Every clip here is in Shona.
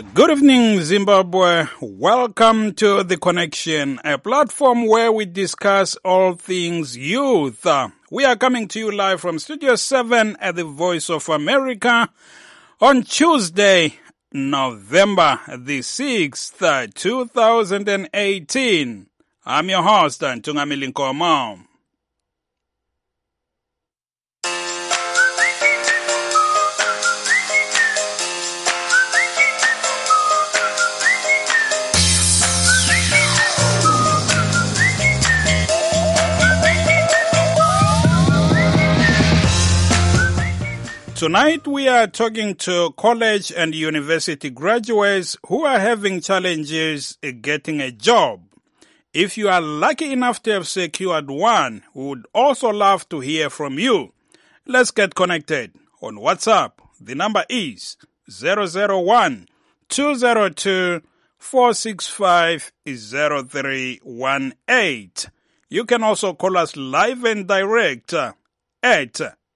Good evening, Zimbabwe. Welcome to The Connection, a platform where we discuss all things youth. We are coming to you live from Studio 7 at the Voice of America on Tuesday, November the 6th, 2018. I'm your host, Ntungamili Nkomo. Tonight we are talking to college and university graduates who are having challenges getting a job. If you are lucky enough to have secured one, we would also love to hear from you. Let's get connected on WhatsApp. The number is 001-202-465-0318. You can also call us live and direct at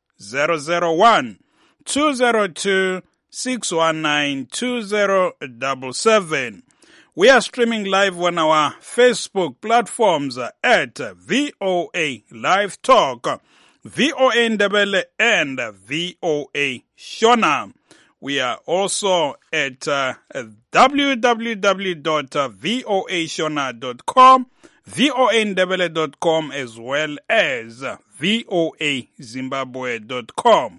001-202-619-2077. We are streaming live on our Facebook platforms at VOA Live Talk, VOA Ndebele, and VOA Shona. We are also at www.voashona.com, voandebele.com, as well as voazimbabwe.com.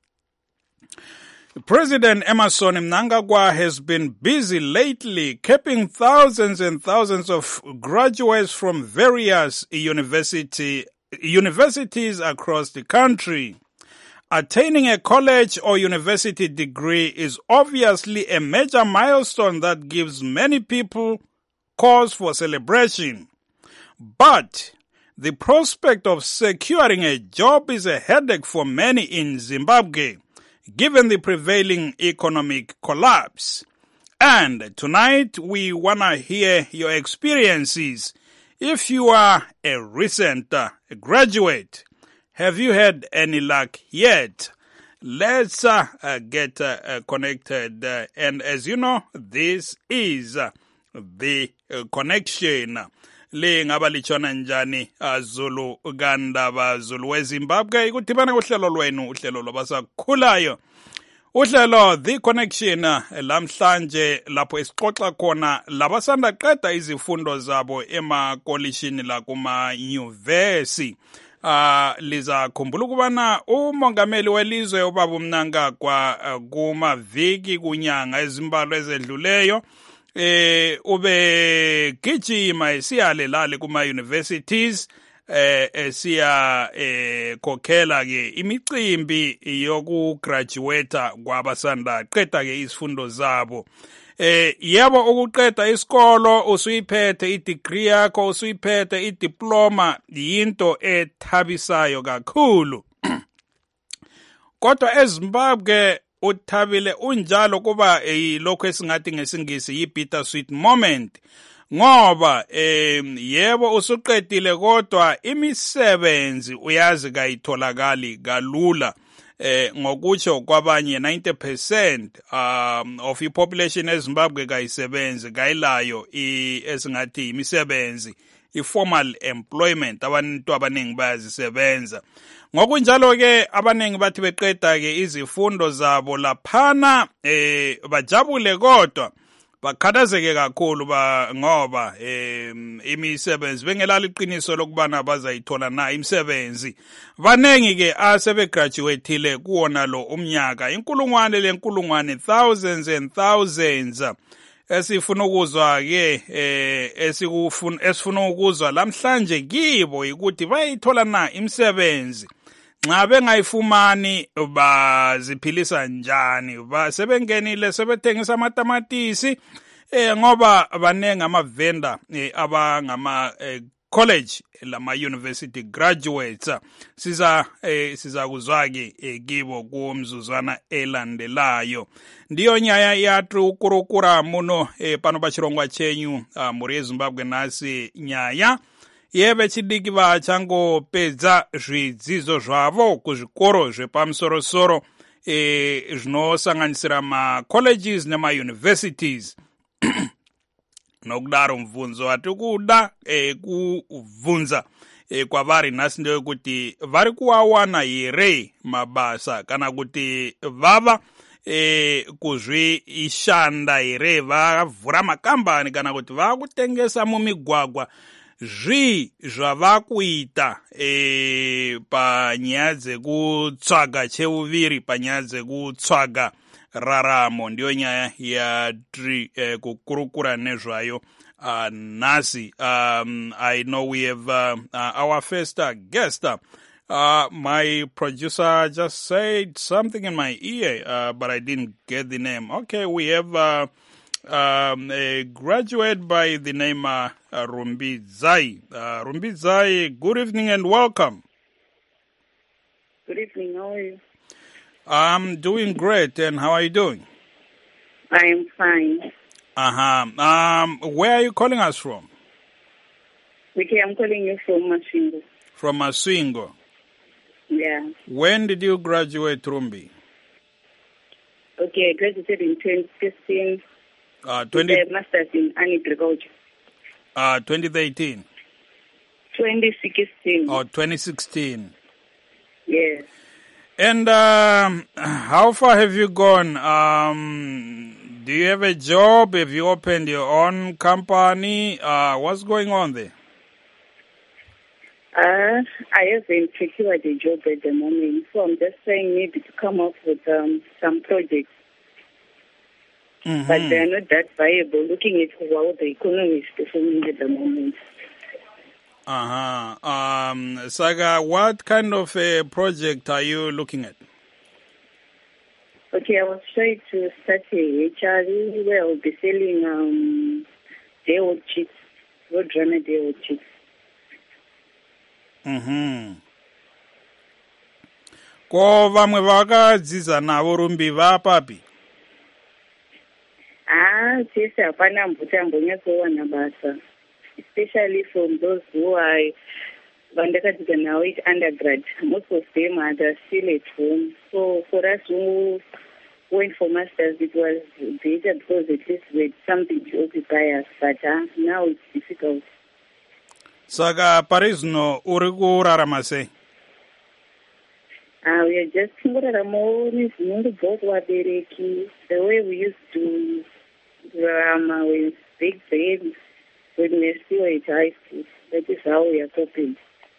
President Emmerson Mnangagwa has been busy lately capping thousands and thousands of graduates from various universities across the country. Attaining a college or university degree is obviously a major milestone that gives many people cause for celebration. But the prospect of securing a job is a headache for many in Zimbabwe, given the prevailing economic collapse. And tonight we want to hear your experiences. If you are a recent graduate, have you had any luck yet? Let's get connected. And as you know, this is The Connection. Le ngaba lichona njani Zulu Uganda Zulu weZimbabwe ikudibana kuhlelo lwenu uhlelo lwabasakhulayo uhlelo The Connection lamhlanje lapho esixoxa khona labasanda qeda izifundo zabo emakolishini la kuma university. Liza khumbula ukubana umongameli welizwe ubaba Mnangagwa kuma viki kunyanga ezimbalwa ezedluleyo ube gijima esiyalelale kuma universities esiya kokhela ke imicimbi yokugraduate kwabasanda qeda ke izifundo zabo. Yebo ukuqeda isikolo usuyiphethe idegree yakho usuyiphethe idiploma yinto ethabisayo kakhulu. Kodwa eZimbabwe uthabile unjalo kuba lokho esingathi ngesingisi yi-bittersweet moment ngoba yebo usuqedile kodwa imisebenzi uyazi kayitholakali kalula ngokutsho kwabanye 90% of i-population eZimbabwe kayisebenzi kayilayo esingathi imisebenzi i-formal employment abantu abaningi bayazisebenza. Ngokunjalo ke abaningi bathi beqeda ke izifundo zabo laphana bajabule kodwa bakhathazeke kakhulu ngoba imisebenzi bengelala iqiniso lokubana bazayithola na imisebenzi. Banengi ke asebegraduateile kuwona lo umnyaka inkulungwane thousands and thousands. Esifuna ukuzwa ke esifuna ukuzwa lamhlanje kibo ukuthi bayithola na imisebenzi. Nxa bengayifumani baziphilisa njani, basebengenile sebethengisa amatamatisi ngoba banengi ama-vendor abangama college lama university graduates. Siza kuzwa ke kibo kumzuzwana elandelayo. Ndiyo nyaya yathu ukurukura muno pano pachirongwa chenyu muri eZimbabwe nasi nyaya yeve chidiki vachangopedza zvidzidzo zvavo kuzvikoro zvepamusoro-soro zvinosanganisira ma-colleges nema-universities. Nokudaro mvunzo atiri kuda kubvunza kwavari nhasi ndeyekuti vari kuwawana here mabasa kana kuti vava kuzvishanda here, vavhura makambani kana kuti vakutengesa mumigwagwa. Zvii zvavakuita panyaya dzekutsvaga cheuviri, panyaya dzekutsvaga raramo, ndiyo nyaya yatiri kukurukura nezvayo nhasi. I know we have our first guest. My producer just said something in my ear, but I didn't get the name. Okay, we have a graduate by the name Rumbi Zai. Rumbi Zai, good evening and welcome. Good evening, how are you? I'm doing great, and how are you doing? I am fine. Where are you calling us from? Okay, I'm calling you from Masvingo. From Masvingo? Yeah. When did you graduate, Rumbi? Okay, I graduated in 2016. With a master's in agriculture. 2018? 2016. Oh, 2016. Yes. And how far have you gone? Do you have a job? Have you opened your own company? What's going on there? I haven't secured a job at the moment, so I'm just trying maybe to come up with some projects. Mm-hmm. But they are not that viable, looking at how the economy is performing at the moment. Saga, what kind of a project are you looking at? Okay, I was trying to start a HRE where I'll be selling day-old chicks, road-runner day-old chicks. Ko vamwe vakadzidza navo Rumbi vapapi? Chese hapana mbuti ambonyatsowana basa, especially from those who are vandakadzidza navo at undergrad. Most of them are still at home. So for us who went for masters, it was better because at least we had something to occupy us. But now it's difficult. Saka pari zvino uri kurarama sei? We are just kungoraramawo nezvinongobva kuvabereki, the way we used to rarama with big brains when we were still at high school. That is how we are coping.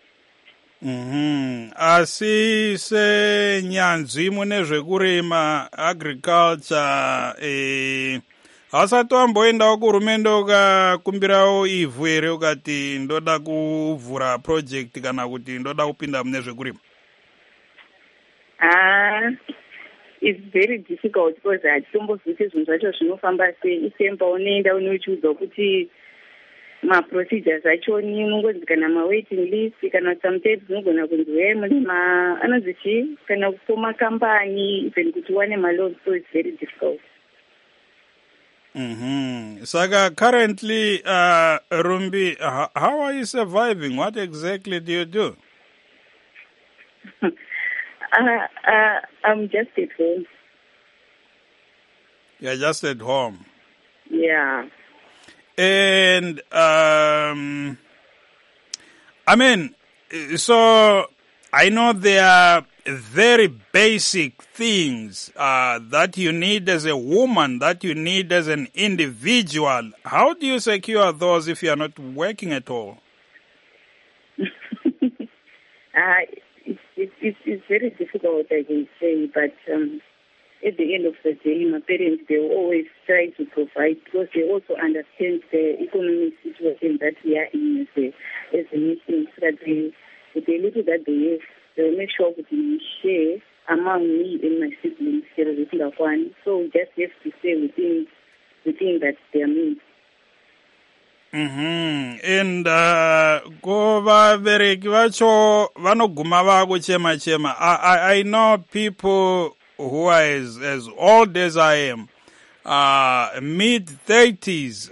Asi senyanzvi mune zvekurima agriculture, hasati wamboendawo kuhurumende ukakumbirawo ivhu here ukati ndoda kuvhura project kana kuti ndoda kupinda mune zvekurima? It's very difficult because hatitombozivi zvinhu zvacho zvinofamba sei. Isemba unoenda unochiudzwa kuti ma-procedures achoni, unongonzi kana ma-waiting list, kana sometimes unogona kunzi mune anonzi chii, kana kufoma kambani, even kuti wane ma-loan, so it's very difficult. Saka currently, Rumbi, how are you surviving? What exactly do you do? I'm just at home. You're just at home? Yeah. And, so I know there are very basic things that you need as a woman, that you need as an individual. How do you secure those if you are not working at all? It's very difficult, I can say, but at the end of the day, my parents, they will always try to provide because they also understand the economic situation that we are in as a nation, so that with the little that they have, they will make sure that we share among me and my siblings. So we just have to stay within that their means. And ko vabereki vacho vanoguma vakuchema. I know people who are as old as I am, mid-30s,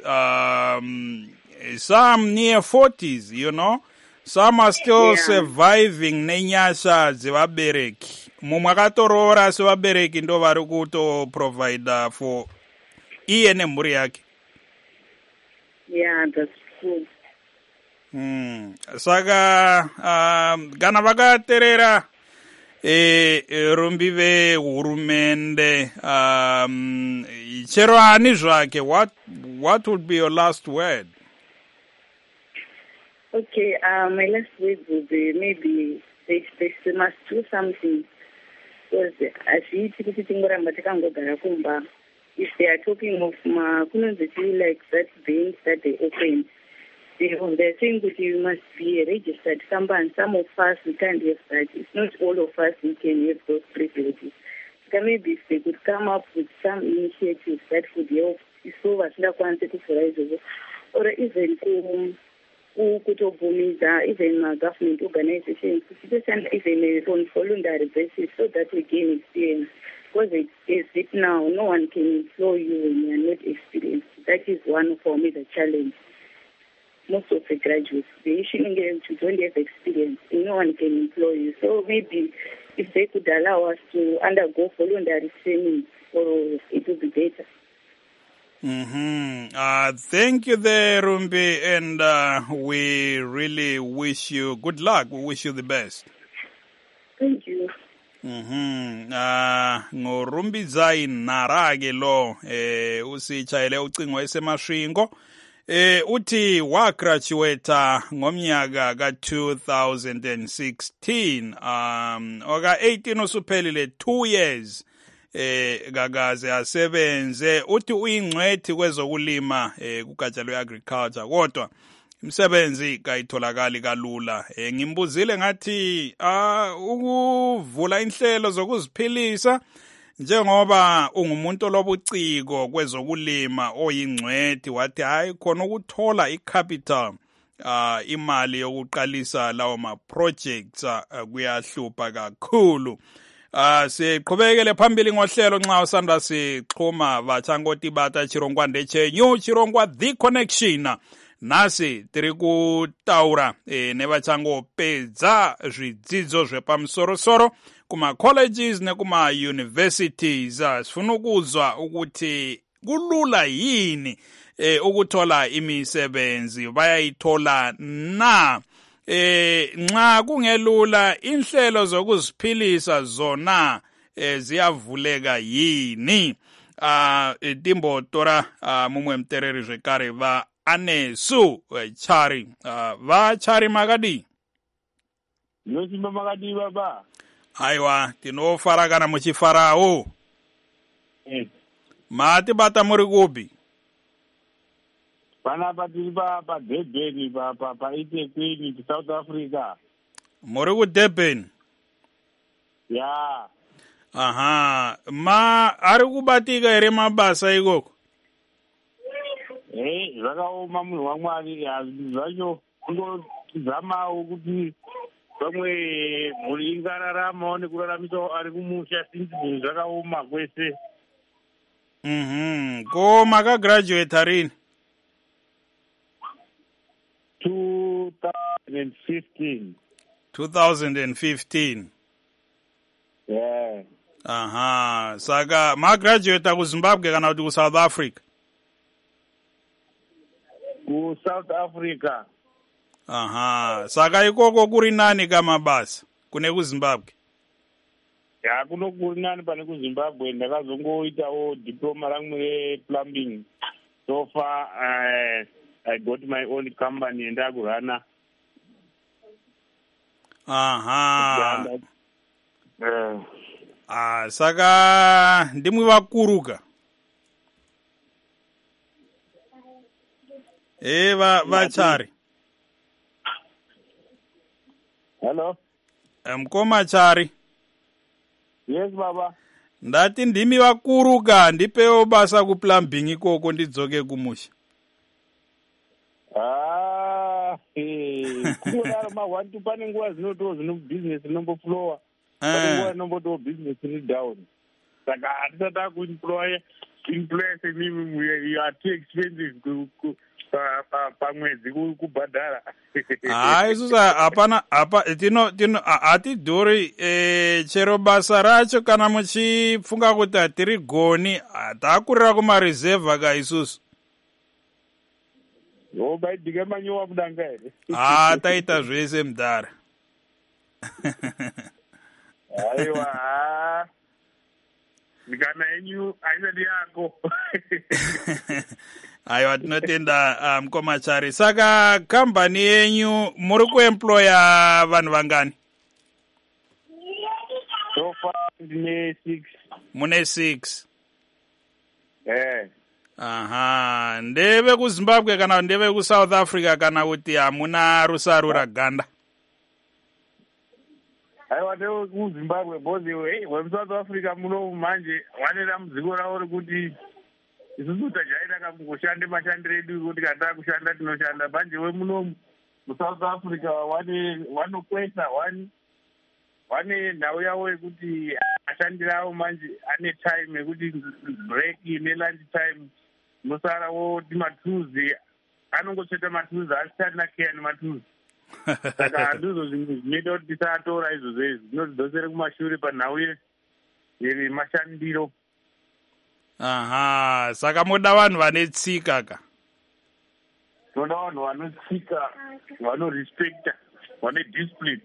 some near 40s, you know. Some are still surviving nenyasha dzevabereki. mumwakatorora sevabereki ndo vari kutoprovide for iye nemhuri yake. Yeah, that's true. Saka kana vakaterera rumbi vehurumende chero ani zvake, what would be your last word? Okay, my last word would be maybe they must do something, because azviiti kuti tingoramba takangogara kumba. If they are talking of like that bank that they opened, they're saying that you must be a registered company. Some of us, we can't have that. It's not all of us who can have those privileges. So maybe if they could come up with some initiatives that would help, or even even government organizations, even on voluntary basis, so that we gain experience. Because as it now, no one can employ you when you are not experienced. That is one for me the challenge. Most of the graduates, the issue is you don't have experience, and no one can employ you. So maybe if they could allow us to undergo voluntary training, it would be better. Thank you there, Rumbi, and we really wish you good luck. We wish you the best. Thank you. Ngorumbidzai Narage lo usichayele ucingo esemashingo uthi wagraduate ngomnyaka ka-2016 oka 18 usuphelile 2 years kakaze asebenze. Uthi uyingcwethi kwezokulima kugatsha lwe-agriculture kodwa imsebenzi kayitholakali kalula. Ngimbuzile ngathi ukuvula inhlelo zokuziphilisa njengoba ungumuntu lobuciko kwezokulima oyingcwethi, wathi hayi khona ukuthola icapital imali yokuqalisa lawo ma-projects kuyahlupha kakhulu. Siqhubekele phambili ngohlelo nxa usanda sixhuma vachangoti bata chirongwa chenyu, chirongwa The Connection. Nasi tiri kutaura nevachangopedza zvidzidzo zvepamusoro-soro kuma colleges nekuma universities. Sifuna ukuzwa ukuthi kulula yini ukuthola imisebenzi, bayayithola na? Nxa kungelula inhlelo zokuziphilisa zona ziyavuleka yini? Timbo tora mumwe mtereri zvekare va anesu chari va chari makadi yosimba makadi baba. Aiwa tinofara kana muchifarawo mati bata muri kupi? Panapa tiri pa Durban pa eThekwini South Africa. Muri ku Durban? Yeah. Aha, ari kubatika ere mabasa ikoko? Zvakaoma munhu waMwari, zvacho kungozamawo kuti pamwe mhuri ingararamawo nekuraramisa ari kumusha, sinzi zvinhu zvakaoma kwese. Ko makagraduate rini? 2015. 2015. Yeah. Aha, saka magraduate ku Zimbabwe kana kuti ku South Africa? Ku South Africa. Aha, saka ikoko kuri nani kama basa kune ku Zimbabwe? Ya kuno kuri nani pane ku Zimbabwe. Ndakazongoitawo diploma rangu re-plumbing. So far I got my own company and ndakurana. Aha. Saka ndimwe vakuruka. Vachari. Hello. Mkoma chari. Yes baba. Ndati ndimi vakuruka ndipewo basa ku plumbing ikoko ndidzoke kumusha. Kudaro mahwantu pane nguva zvino business inomboflowa. Pane nguva inombotiwo business iri down. Saka hatisati kuemploya you are too expensive pamwedzi kubhadhara. isusu hapana hatidhuri chero basa racho kana muchifunga kuti hatiri goni takurira kumareserva ka isusu. Baidhika manyowa kudanga here. Taita zvese mudhara. Aiwa, mikana yenyu haisati yako. Aiwa, tinotenda mukoma Chari. Saka kambani yenyu muri kuemploya vanhu vangani? So far ndine 6. Mune 6. Aha, ndeve kuZimbabwe kana ndeve kuSouth Africa kana kuti hamuna rusaru raganda? Aiwa, ndeve kuZimbabwe bozi wemuSouth Africa muno manje wanera muziko ravo rekuti isusu tajaira kangoshande mashandiro edu kuti kana kushanda tinoshanda. Manje wemuno muSouth Africa wanokwesa wane nhau yavo yekuti ashandira avo manje ane time yekuti break nelunch time nosarawo timatuzi anongotsveta matuzi asitari nakeya nematuzi. Saka handizvo zvinhu zvinoita kuti tisatora izvozvo zvinotidzosere kumashure panhau yemashandiro. Saka moda vanhu vane tsika ka? Toda vanhu vanotsika, vanorespecta, vane discipline.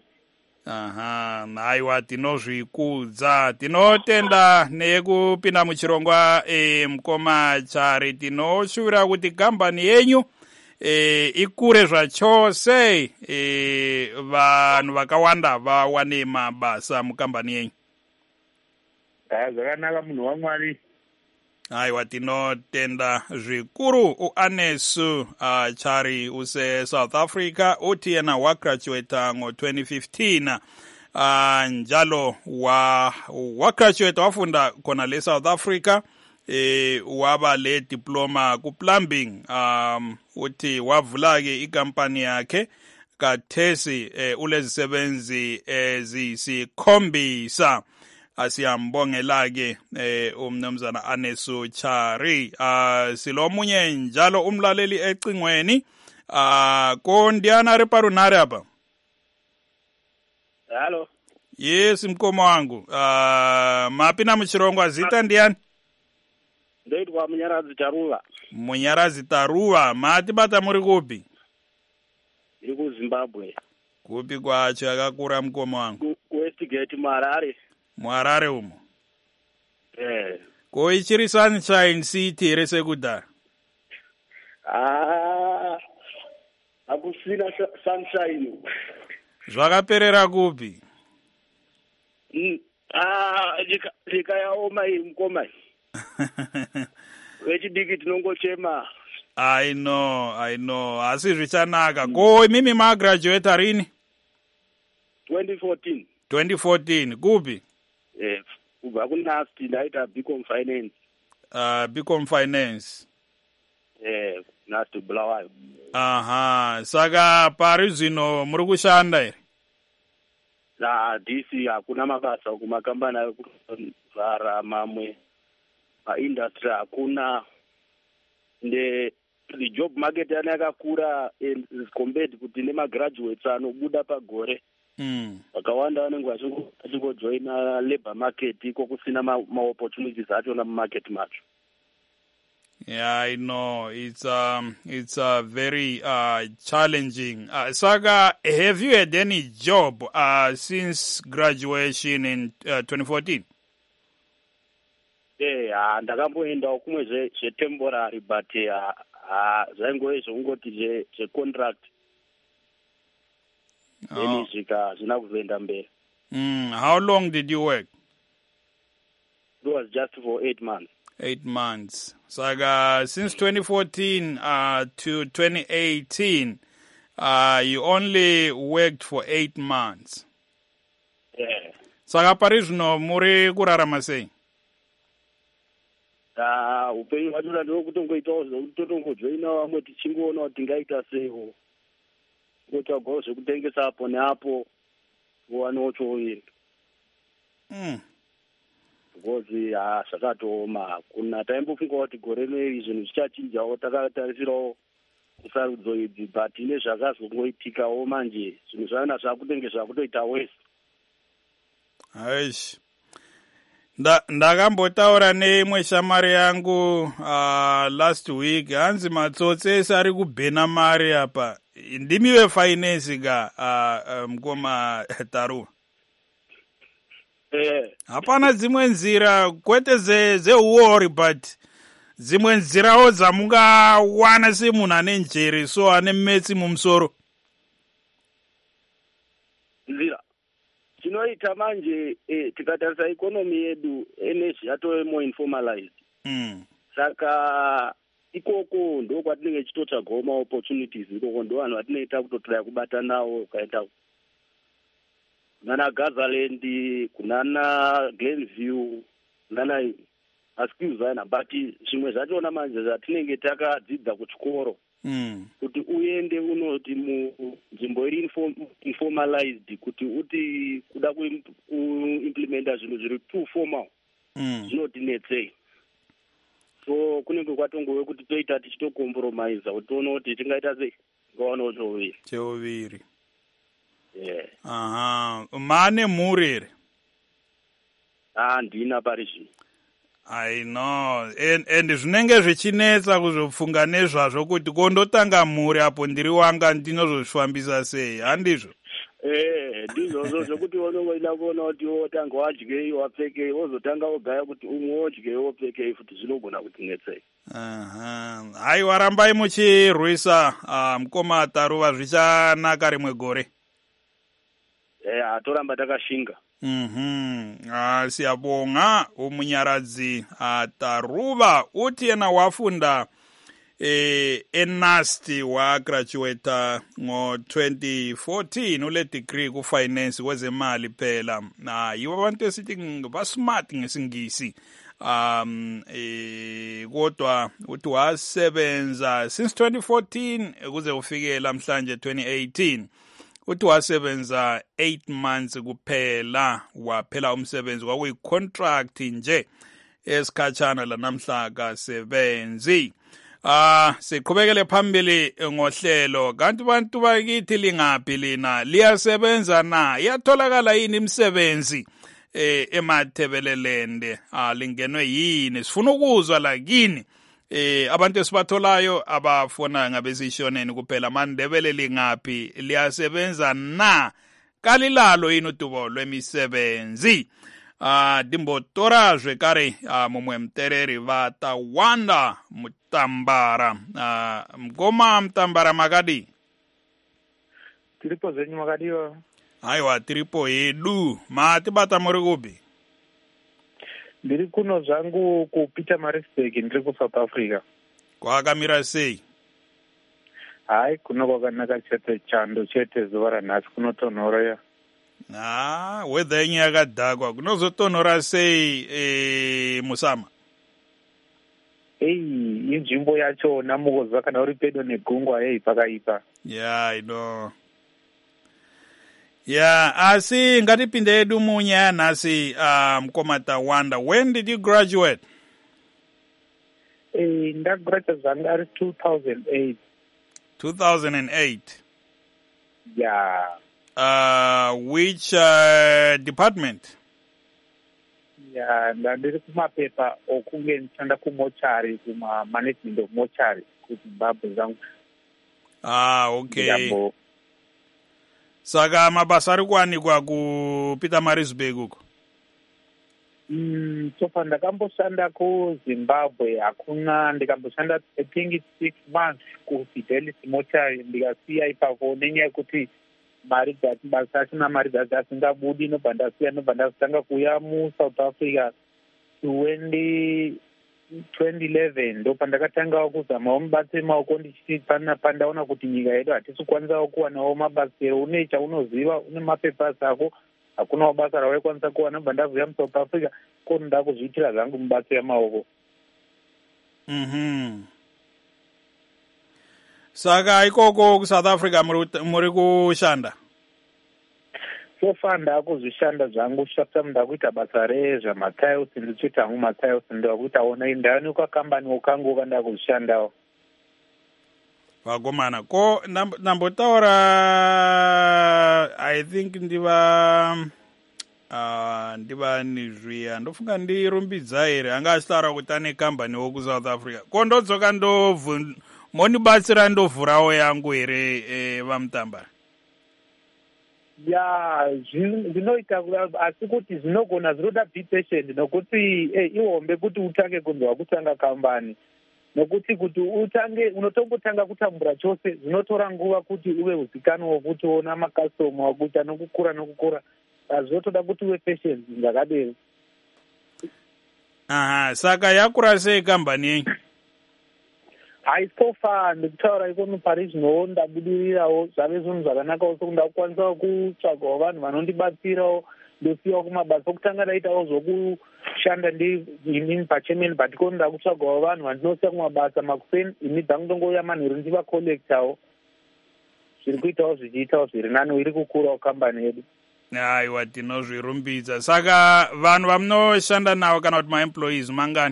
Aiwa, tinozvikudza. Tinotenda nekupinda muchirongwa mukoma Chari. Tinoshuvira kuti kambani yenyu ikure zvachose, vanhu vakawanda vawane mabasa mukambani yenyu. Zvakanaka munhu waMwari. Aiwa, tinotenda zvikuru. Uanesu Chari use South Africa uti yena wagraduate ngo-2015 njalo wagraduate wafunda khona le South Africa waba le diploma ku-plumbing. Uthi wavula ke ikampani yakhe kathesi ulezisebenzi ezisikhombisa. Asiyambongela-ke umnumzana Anesu Chari. Silomunye njalo umlaleli ecingweni. Kondiana reparunari apa? Hello. Yes, mkomo wangu. Mapina mchirongwa zita ndiani? Ndoitwa Munyarazi Taruva. Munyarazi Taruva. Mati bata muri kupi? Iri kuZimbabwe. Kupi kwacho yakakura mkomo wangu? Westgate Harare. Muharare umo? Ko ichiri Sunshine City rese kudhara? Hakusina sunshine. Zvakaperera kupi? Nyika yaoma iyi mukoma. Vechidiki tinongochema. I know. Asi zvichanaka. Ko mimi magraduate rini? 2014. 2014. Kupi? Kubva kuNAST ndaita BCom Finance. BCom Finance. NAST Bulawayo. Saka pari zvino muri kushanda here? DC hakuna mabasa kumakambani ekuvhara mamwe. Maindustry hakuna. The job market yana yakakura compared kuti nemagraduates anobuda pagore. Vakawanda vanenge vachingojoina labor market iko kusina ma-opportunities achona mumarket macho. Yeah, I know. It's very challenging. Saka, have you had any job since graduation in 2014? Ndakamboendawo kumwe zvetemporary but zvaingove zvekungoti zvecontract. Zvina kuzoenda mberi. How long did you work? It was just for 8 months. 8 months. Saka, since 2014 to 2018, you only worked for 8 months. Yeah. Saka pari zvino muri kurarama sei? Upenyu hwacho ndokutongoitawo totongojoina vamwe tichingoona kuti tingaita seiwo. Ngotsvagawo zvekutengesa apo neapo kuwanawo chouyini. Because zvakatooma. Kuna taimbofunga kuti gore rineri zvinhu zvichachinjawo, takatarisirawo sarudzo idzi, but ine zvakazongoitikawo manje zvinhu zvana zvakutenge zvakutoita wese. Aish. Ndakambotaura neimwe shamari yangu last week, hanzi matsotsi ese ari kubhena mari apa. Ndimiwe finance ka mkoma Taruva. Hapana dzimwe nzira kwete zeuori, but dzimwe nzirawo dzamungawana semunhu ane njere so ane metsi mumusoro. Nzira chinoita manje tikatarisa ikonomi yedu ene zvatove more informalized. Saka ikoko ndo kwatinenge chitotsvagawo maopportunities, ikoko ndo vanhu vatinoita kutotoya kubata nawo, ukaita kunana Gazaland, kunana Glenview, kunana Askewzana, but zvimwe zvachona manje zvatinenge takadzidza kuchikoro kuti uende unoti munzvimbo iri informalized, kuti uti kuda kuimplementa zvinhu zviri too formal zvinotinetsei. So kunenge kwatongowe kuti toita tichitocompromise kuti toona kuti tingaita sei ngawana cheuviri. Mane mhuri here? Ndina pari zvino. I know. And zvinenge zvichinetsa kuzopfunga nezvazvo kuti kondotanga mhuri apo ndiri wanga ndinozozvifambisa sei, handizvo? Ndizvozvo zvokuti unongoenda kuona kuti wotanga wadyei wapfekei, wozotanga wogaya kuti umwe wodyei wopfekei, futi zvinogona kutinetsei. Hai, warambai muchirwisa mkoma Taruva, zvichanaka rimwe gore. Toramba takashinga. Siyabonga umunyaradzi Taruva uti yena wafunda enasti wagraduate ngo-2014 ule degree ku-finance kwezemali phela. Yibo abantu esithi basmart ngesingisi. Kodwa uthi wasebenza since 2014 kuze ufike lamhlanje 2018. Uthi wasebenza 8 months kuphela, waphela umsebenzi kwakuyi-contract nje esikhatshana lanamhla kasebenzi. Siqhubekele phambili ngohlelo, kanti bantu bakithi lingaphi lina, liyasebenza na? Iyatholakala yini imisebenzi emathebelelende? Lingenwe yini? Sifuna ukuzwa la kini. Abantu esibatholayo abafona ngabezishoneni kuphela, amandebele lingaphi, liyasebenza na? Kalilalo yini udubo lwemisebenzi? Dimbotorazwe kare mumwe mtereri vatawanda Mutambara. Mgoma Mtambara makadi? Tiripo zenyu makadiwa. Aiwa, tiripo yedu. Matibata muri kupi? Ndiri kuno zvangu ku Pietermaritzburg, ndiri ku South Africa. Kwakamira sei? Hai, kuno kwakanaka chete, chando chete, zuva ranhasi kunotonhora ya. Weather yenyu yakadhakwa. Kunozotonhora sei Musama? Inzvimbo yacho namukozva kana uri pedo negungwa pakaipa. I know. Asi ngatipinde yedu munyaya nhasi mkoma Tawanda. When did you graduate? Ndagraduate zvanga ari 2008. 2008? Yeah. Which department? Ndandiri kumapepa okunge ndichanda kumochari, kuma-management of mochari kuZimbabwe zangu. Okay. Saka mabasa ari kuwanikwa ku Pietermaritzburg uko? Sofa ndakamboshanda kuZimbabwe hakuna, ndikamboshanda I think it's 6 months kuFidelity mochari, ndikasiya ipapo nenyaya yekuti mari dzati basa asina mari dzati asingabudi, nobva ndasiya, nobva ndazotanga kuuya muSouth Africa 2011 ndo pandakatangawo kuzamawo mabasa emaoko, ndichiti pandaona kuti nyika yedu hatisi kukwanisawo kuwanawo mabasa une chaunoziva, une mapepasi ako, hakunawo basa rawaikwanisa kuwana, nobva ndavuya muSouth Africa kono ndakuzviitira zvangu mabasa emaoko. Saka ikoko kuSouth Africa muri kushanda? Sofa ndakuzvishanda zvangu, shafta ndakuita basa rezvamatiles, ndichita hangu matiles, ndakuitawo ndaonekwa kambani kangu kandakuzvishandawo. vakomana ko nambotaura I think ndivani zviya ndofunga ndirumbidza here anga achitaura kuti ane kambani wokusouth africa ko ndodzoka monibatsira ndovhurawo yangu here vamutambara ya zvinoita asi kuti zvinogona zvinoda be patient nokuti ihombe kuti utange kunzwa kutanga kambani nokuti kuti unotombotanga kutambura chose zvinotora nguva kuti uve uzikanwa kuti ona makastoma wakuita nokukura zvinotoda kuti uve patient zvakadero. Aha, saka yakura sei kambani yenyu? Haisofa ndikutaura iko mupari zvino ndabudirirawo zvave zvinhu zvakanakawo sokuti ndakukwanisawo kutsvagawo vanhu vanondibatsirawo ndosiyawo kumabasa okutanga ndaitawo zvokushanda ndini pachemeni but ko ndakutsvagawo vanhu vandinosiya kumabasa makuseni ini dzangu ndongouya manheru ndivakolektawo zviri kuitawo zvichiitawo zviri nani iri kukurawo kambani yedu. Aiwa tinozvirumbidza. Saka vanhu vamunoshanda navo kana kuti maemployees mangani?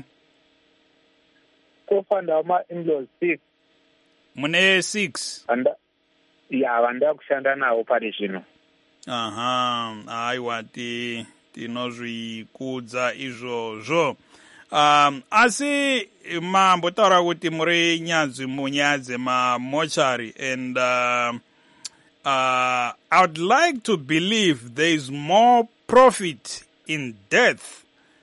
Kofanda ma-employees 6. Mune 6? Ya, vanda kushanda navo pari zvino. Aha, aiwa tinozvikudza izvozvo. Asi mambotaura kuti muri nyanzvi munyadze mamochari and I would like to believe there is more profit in death.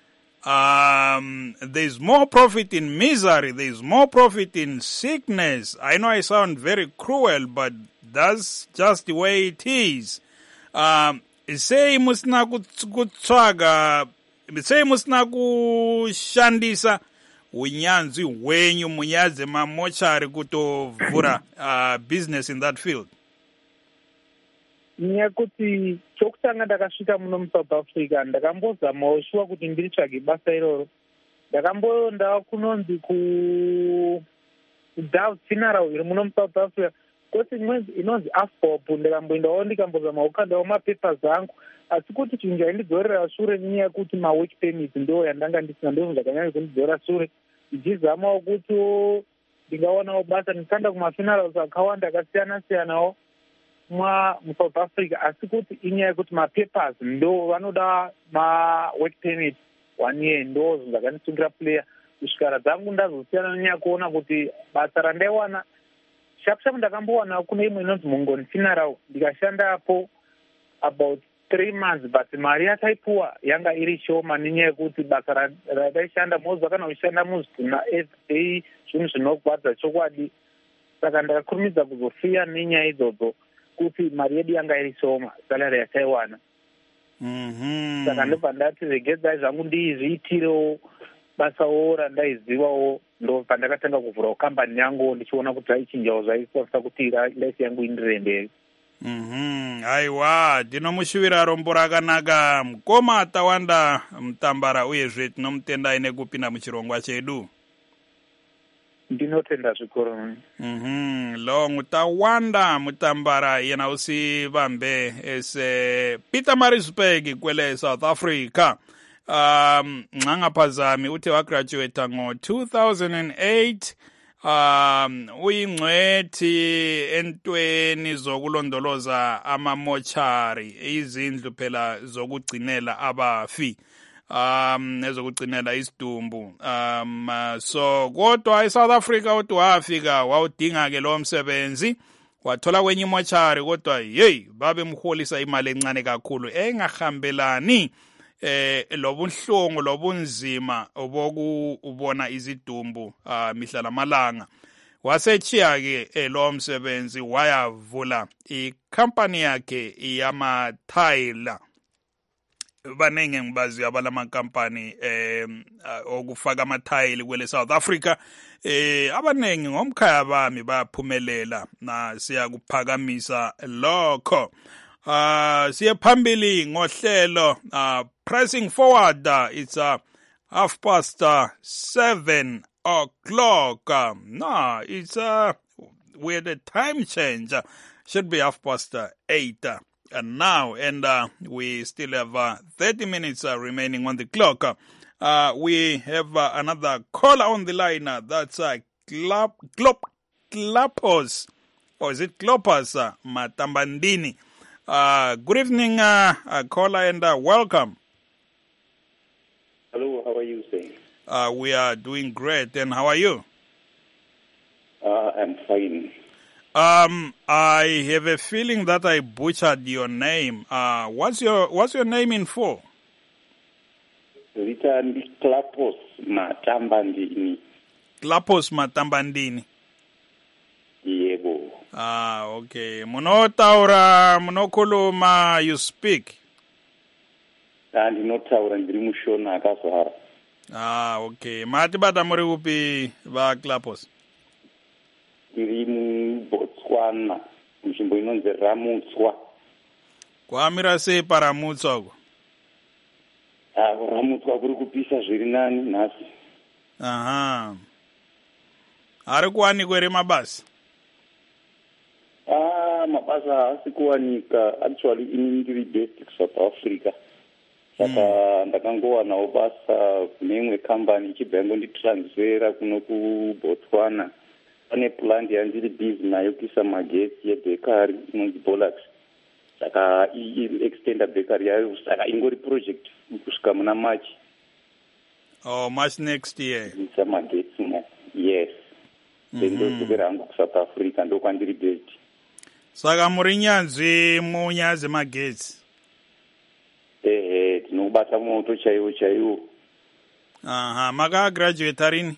There is more profit in misery. There is more profit in sickness. I know I sound very cruel, but that's just the way it is. Say musina kutsvaga, say musina kushandisa unyanzvi hwenyu munyadze mamochari kutovhura business in that field. Nyakuti chokutanga ndakasvika muno muSouth Africa ndakambozamawo shuwa kuti ndiritsvage basa iroro. Ndakamboenda kunonzi kuDove Funeral iri muno muSouth Africa. Kwete imwe inonzi AFBOP ndakamboendawo ndikambozamawo kukandawo mapepers angu asi kuti chinhu chaindidzorera shure nyaya yekuti mawork permit ndo yandanga ndisina ndo zvakanyanya kundidzora shure. Ndichizamawo kuti ndingawanawo basa ndikanda kumafunerals akawanda akasiyana siyanawo muSouth Africa asi kuti inyaya yekuti mapapers ndo vanoda mawork permit 1 year ndo zvakanisungura player kusvikara dzangu ndazosiyana nenyaya kuona kuti basa randaiwana shapu ndakambowana kune imwe inonzi Mongoni Funeral ndikashandapo about 3 months but mari yataipuwa yanga iri shoma nenyaya yekuti basa radaishanda moziva kana uchishanda muzvina everyday zvinhu zvinogwadza chokwadi saka ndakakurumidza kuzofia nenyaya idzodzo kuti mari yedu yanga iri shoma salary yataiwana. Saka ndobva ndati regedzai zvangu ndizviitirewo basawo randaizivawo ndo pandakatanga kuvhurawo kambani yangu ndichiona kuti zvaichinjawo zvaisasa kuti life yangu indirire mberi. Aiwa ndinomushuvira rombo rakanaka mukoma atawanda mutambara uyezve tinomutendai nekupinda muchirongwa chedu. Ndinotenda zvikuru. Lo mutawanda mutambara yena usivambe ese Peter Marisburg kwele South Africa. Ngangaphazami uthe wagraduate ngo-2008. Uyingcwethi entweni zokulondoloza amamochari izindlu phela zokugcinela abafi. Nezokugcinela isidumbu so kodwa eSouth Africa uthi wafika wawudinga ke lo msebenzi wathola kwenye imochari kodwa babemholisa imali encane kakhulu engahambelani lobunhlungu lobunzima obokubona izidumbu mihla lamalanga. Wasechiya ke lo msebenzi wayavula icompany yakhe yama-tile. Banenge ngibazi abalama company okufaka ama-tile kwele South Africa abanengi ngomkhaya bami baphumelela na siyakuphakamisa lokho. Siye phambili ngohlelo pressing forward it's 7:30. It's we're the time change should be 8:30. And now, we still have 30 minutes remaining on the clock. We have another caller on the line. That's Klapos, or is it Klopas Matambandini? Good evening, caller, and welcome. Hello, how are you saying? We are doing great, and how are you? I'm fine. I have a feeling that I butchered your name. What's your name in full? Rita Klapos Matambandini. Klapos Matambandini. Yebo. Okay. Munotaura, munokuluma, you speak. Ndinotaura ndiri mushona akazvara. Okay. Matibata muri kupi va Klapos? Ndiri muBotswana, nzvimbo inonzi Ramutswa. Kwamira sei paRamutswa uko? Ramutswa kuri kupisa zviri nani nhasi. Ari kuwanikwa ere mabasa? Mabasa haasi kuwanika. Actually ini ndiri based South Africa. Saka ndakangowanawo basa kune imwe kambani ichibva yangonditransfera kuno kuBotswana. Pane plant yandiri busy nayo kuisa magetsi yebekari inonzi Bolax. Saka extenda bekari yayo, saka ingori project kusvika muna March. March next year. Kuisa magetsi yes. Ndozokera hangu kuSouth Africa ndokwandiri based. Saka muri nyanzvi munyaya dzemagetsi? Tinobata moto chaiwo. Makagraduate rini?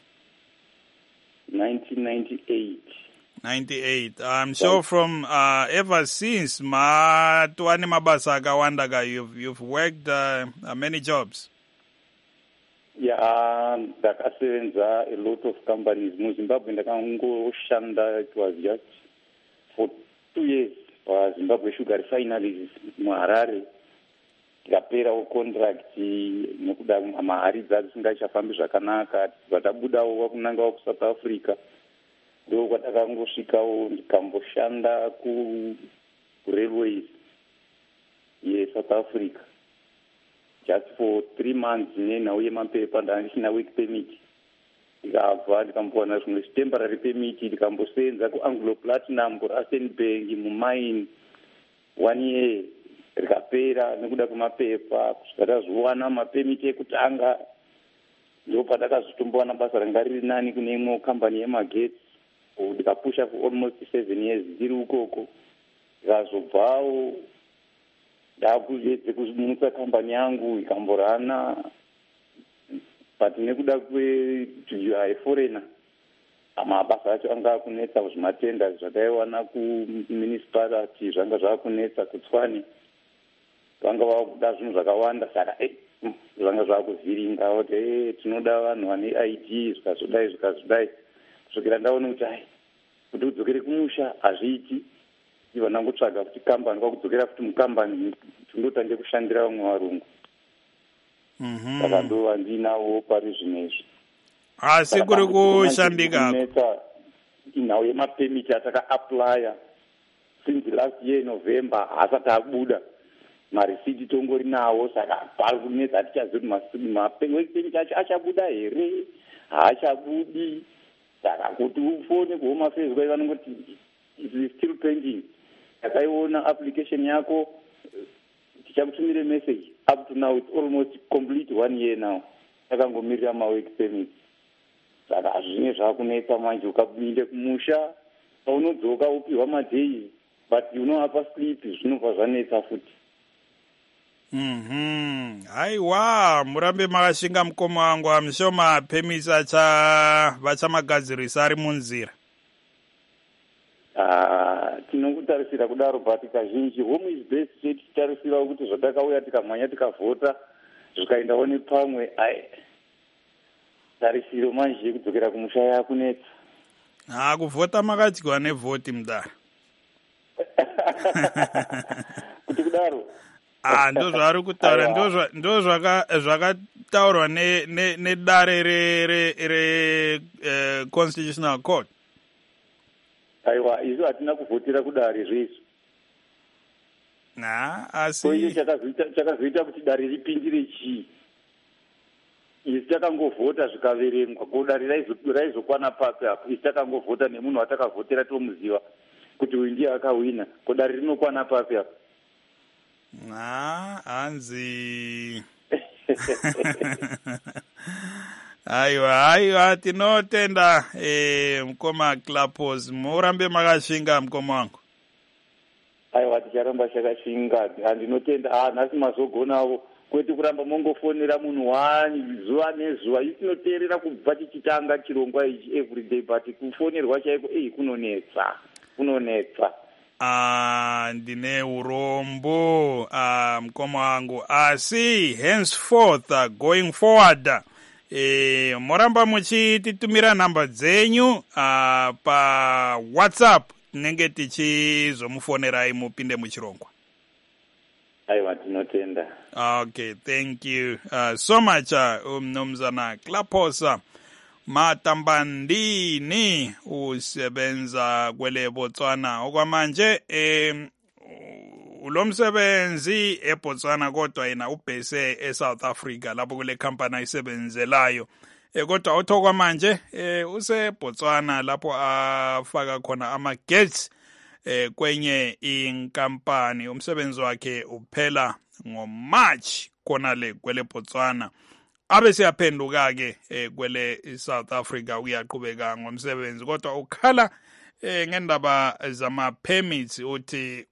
1998. 98. I'm sure from ever since matwane mabasa akawanda ka you've worked many jobs. Yeah, ndakasevenza a lot of companies. MuZimbabwe ndakangoshanda, it was just for 2 years paZimbabwe Sugar Refineries muHarare. Tikaperawo contract nekuda mahari dzasingachafambi zvakanaka, tabudawo kunangawo kuSouth Africa. Ndo kwatakangosvikawo ndikamboshanda kuRailways yeSouth Africa just for 3 months nenhau yemapepa ndandisina work permit. Ndikabva ndikambowana zvimwe temporary permit, ndikambosenza kuAnglo Platinum kuRustenburg mumine 1 year. Rikapera nekuda kwemapepa, kusvika tazowana mapemiti ekutanga, ndo patakazotombowana basa ranga riri nani kune imwe kambani yemagetsi. Ndikapusha for almost 7 years ndiri ukoko. Ndikazobvawo ndakuedze kumutsa kambani yangu ikamborana, but nekuda kweforeigner mabasa acho anga akunetsa kuzvimatenda zvakaiwana kumunicipality zvanga zvakunetsa kuTswane. Vanga vakuda zvinhu zvakawanda, saka zvanga zvakuvhiringa kuti tinoda vanhu vane ID zvikazodai kusvikira ndaona kuti udzokere kumusha hazviiti. Iva ndangotsvaga kuti kambani kwakudzokera futi mukambani tindotange kushandira vamwe varungu. Saka ndova ndinawo pari zvinezvi. Asi kuri kushandika nhau yemapemiti ataka-aplya since last year November hasati abuda. Marisiti tongori nawo, saka pari kunetsa hatichazivi kuti mapemiti acho achabuda here haachabudi. Saka kuti ufone kuHome Affairs kwai vanongoti it is still pending. Takaiona application yako, tichakutumire message. Up to now it's almost complete 1 year now. Takangomirira mawork permit. Saka hazvine zvakunetsa manje, ukapinde kumusha paunodzoka upihwa madays, but unoapa sleep zvinobva zvanetsa futi. Aiwa, murambe makashinga mukoma wangu, amshoma permits vachamagadzirisa ari munzira. Tinokutarisira kudaro, but kazhinji home is best tichitarisira kuti zvatakauya tikamhanya tikavhota zvikaendawo nepamwe. Tarisiro manje kudzokera kumusha yakunetsa. Kuvhota makadyiwa nevhoti mudaro. Kuti kudaro ndo zvari kutaura, ndo zvakataurwa nedare re Constitutional Court. Aiwa, isu hatina kuvhotera kudare zvezvo. Asi chakazoita kuti dare ripindire chii? isi takangovhota zvikaverengwa godari raizokwana papi apo. Isi takangovhota nemunhu watakavhotera tomuziva kuti uyu ndiye akahwina, godari rinokwana papi apo. Hanzi aiwa tinotenda mkoma Klapos, murambe makashinga mkoma wangu. Aiwa ticharamba shakashinga, handinotenda nhasi mazogonawo kwete kuramba mongofonera munhu wanyu zuva nezuva. Isinoteerera kubva tichitanga chirongwa ichi everyday, but kufonerwa chaiko kunonetsa. Ndine urombo mkoma wangu, asi henceforth going forward moramba muchititumira namba dzenyu pa WhatsApp, tinenge tichizomufonerai mupinde muchirongwa. Aiwa tinotenda. Okay, thank you so much mnumzana Klapos Matambandini, usebenza kwele Botswana okwamanje. Ulomsebenzi eBotswana kodwa yena ubhese eSouth Africa lapho kule company ayisebenzelayo, kodwa othokwa manje useBotswana lapho afaka khona ama-gates kwenye inkampani. Umsebenzi wakhe uphela ngoMarch khona kwele Botswana, abe siyaphenduka ke kwele South Africa uyaqhubeka ngomsebenzi, kodwa ukhala ngendaba zama permits uthi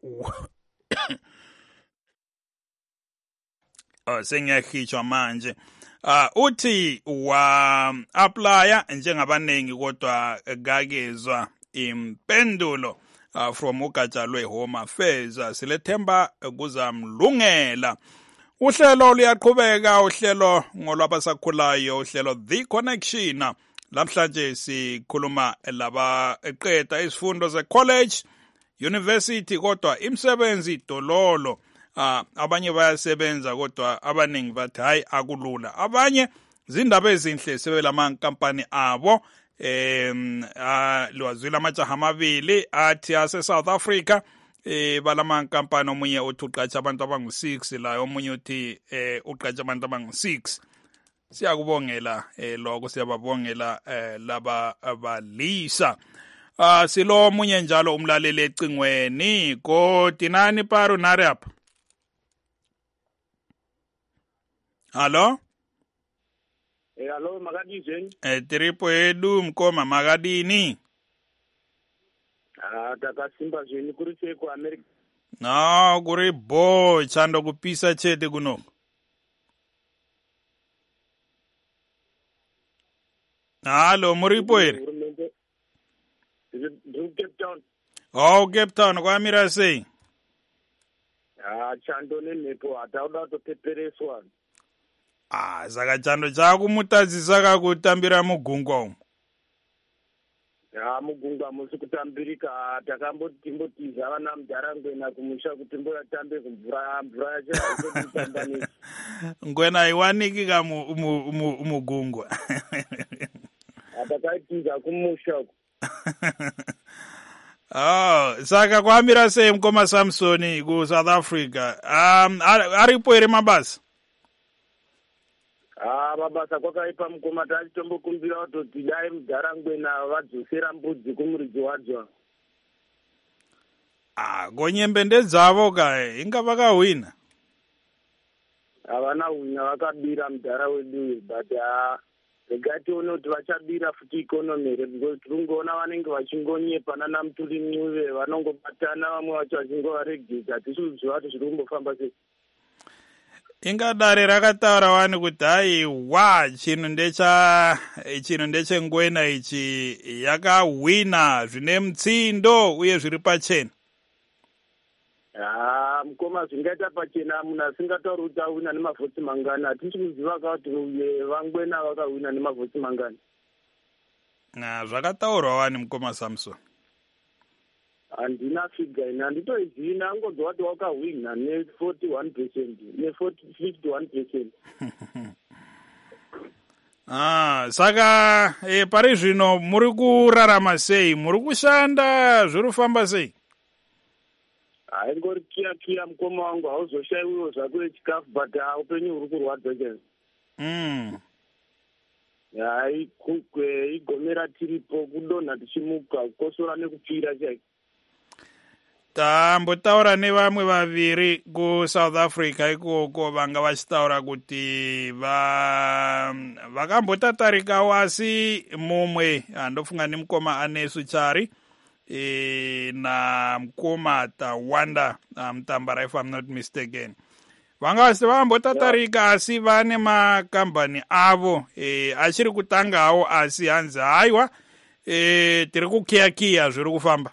sengiyahitshwa manje. Uthi wa apply njengabanengi kodwa kakezwa impendulo from ugatsha lwe-Home Affairs. Silethemba kuzamlungela. Uhlelo luyaqhubeka, uhlelo ngolwabasakhulayo, uhlelo The Connection. Lamhlanje sikhuluma laba eqeda izifundo ze-college, university, kodwa imsebenzi dololo. Abanye bayasebenza kodwa abaningi bathi hayi akulula. Abanye zindaba ezinhle sebelama nkampani abo. Lwazwile amajaha amabili athi ase South Africa balama nkampani, omunye uthi uqatsha abantu abangu-6 la, omunye uthi uqatsha abantu abangu-6. Siyakubongela lokho, siyababongela laba abalisa. Silo omunye njalo umlaleli ecingweni. Kodinani paru nari apha? Hello? Hello, makadizeni? Tripo edu mkoma makadini? Takasimba zveni kuri seko America. No, kuri bo chando kupisa chete kuno. Hello, muripo ere? Cape Town. Oh, Cape Town, kwa mira sei? Chando nenepo atauda topepereswa. Saka chando chako mutadzisa kakutambira mugungwa umu. Mugungwa musi kutambirika, takambotiza vana muDharangwena kumusha kuti mboyatambe kumvura yacho haikutamba nesi. Ngwena iwanikika mugungwa. Takaitiza kumusha uko. Saka kwamira sei mkoma Samsoni ku South Africa? Aripo ere mabasa? Mabasa kwakaipa mukoma, tachitombokumbira kuti dai muDharangwena vadzosera mbudzi kumuridzi wadzo. Gonyembe ndedzavo kae, inga vakahwina? Havana hwina, vakabira mudhara wedu uyu, but regatione kuti vachabira futi ikonomi here, because tiringoona vanenge vachingonyepana namuturi muve, vanongobatana vamwe vacho vachingovaregedza. Hatisiziva kuti zviri kumbofamba sei. Ingadare rakataura wani kuti haiwa chinhu ndechengwena ichi yakahwina, zvine mutsindo uye zviri pachena. Mukoma, zvingaita pachena munhu asingatauri kuti ahwina nemavhotsi mangani. Hatisi kuziva kuti vangwena vakahwina nemavhotsi mangani. Zvakataurwa wani mukoma Samson? Handina figa ina, handitoizivi, nangodwa kuti wakahwina ne-41% ne-51%. Saka pari zvino muri kurarama sei? Muri kushanda? Zviri kufamba sei? Haingori kiya mukoma wangu, hauzoshayiwiwo zvako chikafu, but upenyu huri kurwadza chaizvo. igomera tiripo kudonha tichimuka kukosora nekupfira chaiko. Tambotaura nevamwe vaviri kuSouth Africa ikoko vanga vachitaura kuti vakambotatarikawo asi mumwe andofunga nemukoma anesu chari namukoma Tawanda Mutambara, if I'm not mistaken. Vanga vakambotatarika asi vane makambani avo achiri kutangawo asi hanzi haiwa tiri kukiyakiya zviri kufamba.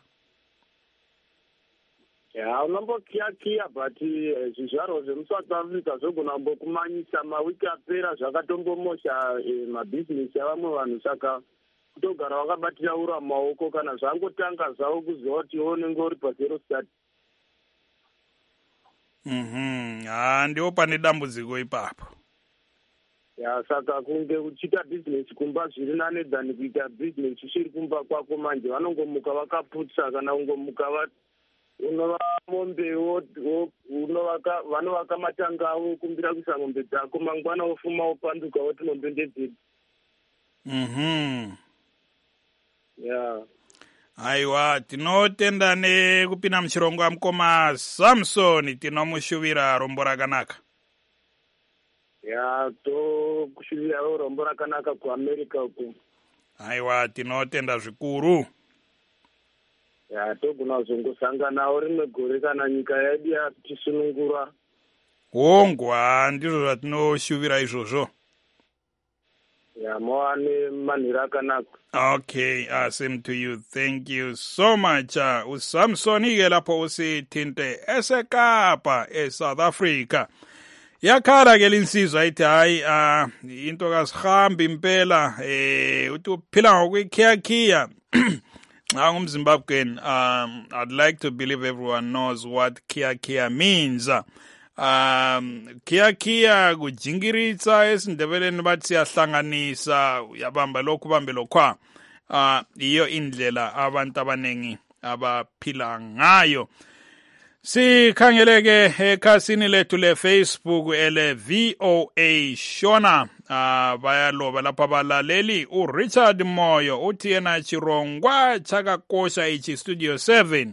Unambokiyakiya but zvizvarwa zvemuSouth Africa zvogona kumbokumanyisa mawiki apera zvakatombomosha mabhizinesi avamwe vanhu, saka kutogara wakabatira ura maoko kana zvangotanga zvavo kuziva kuti iwe unenge uri pazero start. Ndiwo pane dambudziko ipapo. Saka kunge uchiita bhizinesi kumba zviri nane than kuita bhizinesi uchiri kumba kwako. Manje vanongomuka vakaputsa kana kungomuka unova mombe vanovaka matanga avo kumbira kuisa mombe dzako, mangwana wofuma wopanduka woti mombe ndedziri. Aiwa, tinotenda nekupinda muchirongo mukoma Samson, tinomushuvira rombo rakanaka. Tokushuvirawo rombo rakanaka kuAmerica uku. Aiwa, tinotenda zvikuru. Togona kuzongosanganawo rimwe gore kana nyika yedu yatisunungura. Hongwa, ndizvo zvatinoshuvira izvozvo. Moane manhira akanaka. Okay, same to you. Thank you so much. uSamson ike lapho usithinte eseKapa eSouth Africa. Yakhala ke linsizwa ithi hayi into kasihambi impela uthi uphila ngokuyikhiya ngumZimbabwean. I'd like to believe everyone knows what kia means. Kia kujingiritsa esindebeleni bathi siyahlanganisa uyabamba lokhu bambe lokwa. Iyo indlela abantu abanengi abaphila ngayo. Sikhangeleke ekhasini lethu leFacebook ele VOA Shona. Bayaloba lapha balaleli uRichard Moyo uthi yena chirongwa chakakosha ichi Studio 7.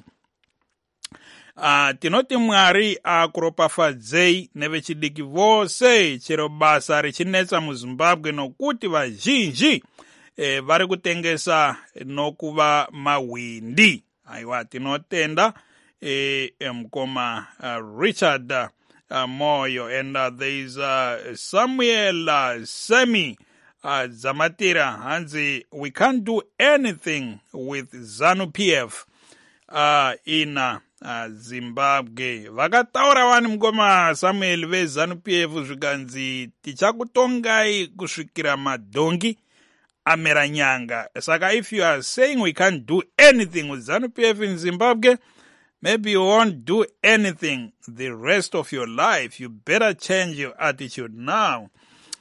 Tinoti Mwari akuropafadzei nevechidiki vose chero basa richinetsa muZimbabwe nokuti vazhinji vari kutengesa nokuva mawindi. Aiwa, tinotenda mkoma Richard Moyo, and there is Samuel Semi Zamatira Hanzi. We can't do anything with ZANU-PF in Zimbabwe. Vakataura wani mkoma Samuel ve ZANU-PF zvikanzi tichakutongai kusvikira madongi amera nyanga. Saka if you are saying we can't do anything with ZANU-PF in Zimbabwe, maybe you won't do anything the rest of your life. You better change your attitude now.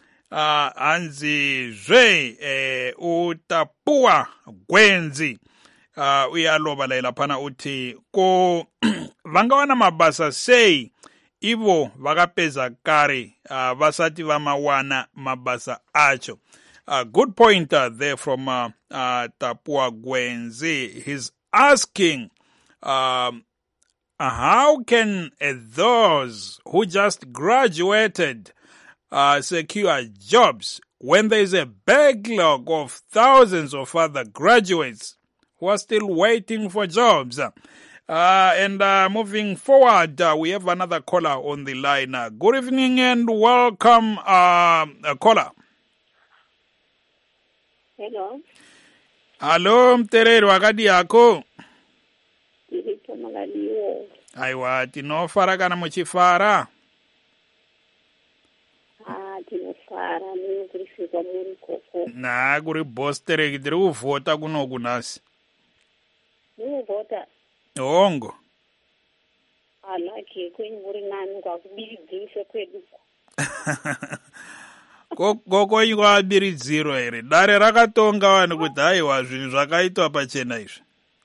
Anzi zve utapua Gwenzi uyaloba laila pana uti ko vangawana mabasa sei ivo vakapeza kare vasati vamawana mabasa acho. Good point there from Tapua Gwenzi. He's asking how can those who just graduated secure jobs when there is a backlog of thousands of other graduates who are still waiting for jobs? And moving forward, we have another caller on the line. Good evening and welcome, caller. Hello. Hello, mtereri wakadi yako. Aiwa, tinofara kana muchifara? Tinofara, kurifika muri koko. Na, kuri bostereki, tiri kuvota kuno kunasi. Vota? Ongo. Alaki, kwenye muri nani kwa kubiridzise kwedu. Koko ingo abiridziro ere. Dare rakatonga wani kuti haiwa zvinhu zvakaitwa pachena izvi.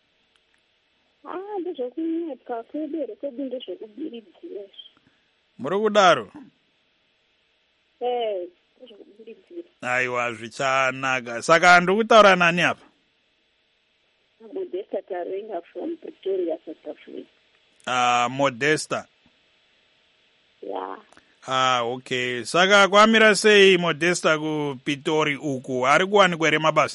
Ndezvokunyepwa kwedere kwedu ndezvokubiridzira. Muri kudaro? aiwa zvichanaka. Saka ndikutaura nani apa? Modesta Taringa from Pretoria, South Africa. Modesta. Yeah. Okay. Saka kwamira sei Modesta kuPitori uku? Ari kuwanikwa ere mabasa?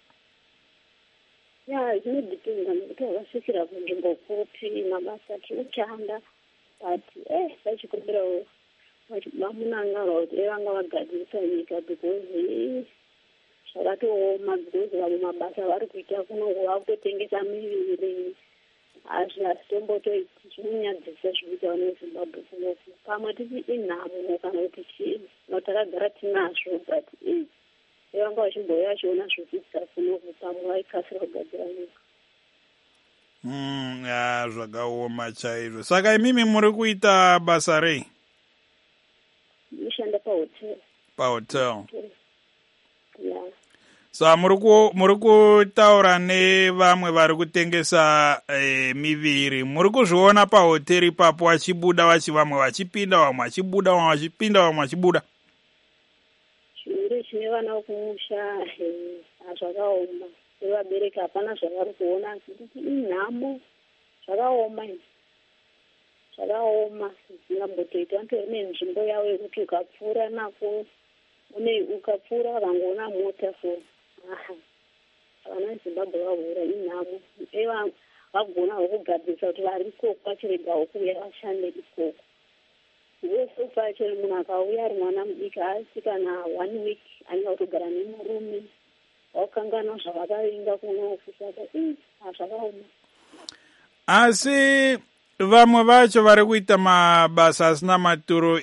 Yeah, zvinodependa nekuti vakasvikira kunzvimbo kupi mabasa tinoshanda but vachikumbira vamunangara kuti vanga vagadzirisa nyika because zvakatooma because vamwe mabasa vari kuita kunongo vakutotengesa miviri hazvitombotoiti zvinonyadzisa zvikuita nezimbabwe kunoku pamwe tichi inhamo kana kuti chii notakagara tinazvo but vanga vachimboya vachiona zvokuita kunoku pamwe vaikasira kugadzira nyika. Zvakaoma chaizvo. Saka imimi muri kuita basa rei? Ndinoshanda pahotel. Pahotel. Yeah. Sa muri kutaura nevamwe vari kutengesa miviri. Muri kuzviona pahoteri ipapo vachibuda vamwe vachipinda vamwe vachibuda vamwe vachipinda vamwe vachibuda? Chiro chine vana vokumusha zvakaoma. Sevabereki hapana zvavari kuona kuti inhamo zvakaoma izvi. Zvakaoma zvingambotoita vantovane nzvimbo yavo yekuti ukapfuura nako ukapfuura vakangoona mota so vana vezimbabwe vahura inhamo vagona hwekugadzirisa kuti vari ikoko vachirega hwokuuya vashande ikoko vese pachero munhu akauya ari mwana mudiki asi kana 1 week anenge kutogara nemurume wakangana zvavakavinga kunoku saka zvakaoma. Asi vamwe vacho vari kuita mabasa asina maturo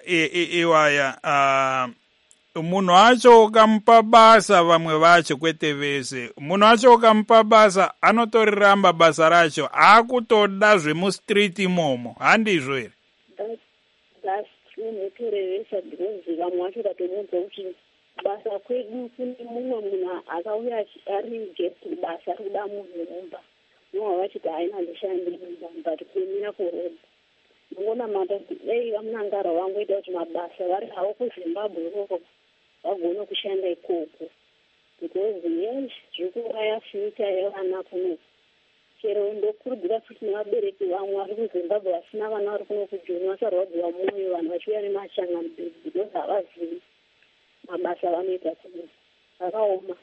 iwaya munhu wacho ukamupa basa vamwe vacho kwete vese munhu wacho ukamupa basa anotoriramba basa racho akutoda zvemustreet imomo handizvo here? That's true notorevesa because vamwe vacho ukatomuudza kuti basa kwedu kune mumwe munhu akauya ari guest basa ari kuda munhu mumba nomwe vachiti haina ndishandi mumba but kuimira kuroda nongona mata kuti dei vamunangara vangoita kuti mabasa vari havo kuzimbabwe ikoko vagona kushanda ikoko because yes zviri kuuraya future yevana kuno chero ndokurudzira futi nevabereki vamwe vari kuzimbabwe vasina vana vari kuno kujoni vasarwadziwa mwoyo vanhu vachiuya nemashangani because havazivi mabasa vanoita kuno zvakaoma.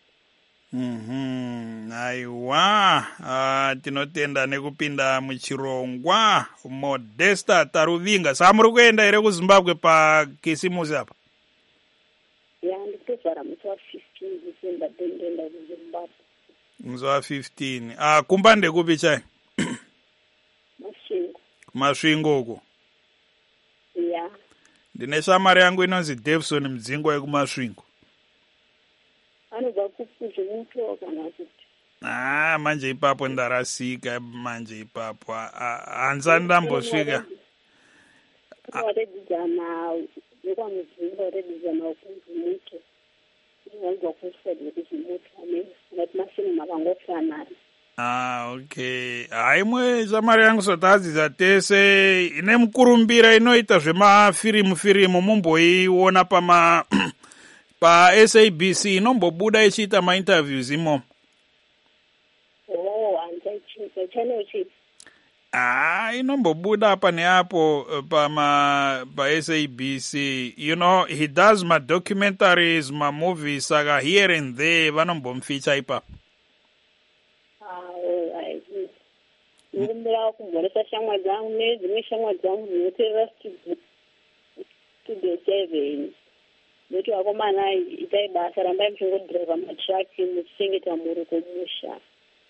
Aiwa, tinotenda nekupinda muchirongwa. Modesta Taruvinga, saa muri kuenda here kuZimbabwe pakisimusi apa? Ya, ndikutozvara musi wa15 December ndoenda kuZimbabwe. Musi wa15. Kumba ndekupi chai? Masvingo. Masvingo uko? Ya. Ndine shamari yangu inonzi Davison Mdzingo yekumasvingo. Anobva kuzvimuto kana kuti? Manje ipapo ndarasika manje ipapo. Hanza ndambosvika. Waredzidzana nekwaMudzingo waredzidzana kuzvimuto. Ndinobva kuzvimuto ngati masvingo makangofanana. Okay. Haimwe shamari yangu sotadzidza tese ine mukurumbira inoita zvemafirimu mumboiona pa-SABC inombobuda ichiita ma-interviews imomo. Channel chipi? Inombobuda apa neapo pa-SABC. You know, he does my documentaries, my movies, saka here and there vanombomficha ipapo. Ndikumbira kumboresa shamwa dzangu nedzimwe shamwa dzangu dzinotevera studio 7 noti vakomana itai basa rambai muchingodhiraivha matraki muchichengeta mhuri kumusha.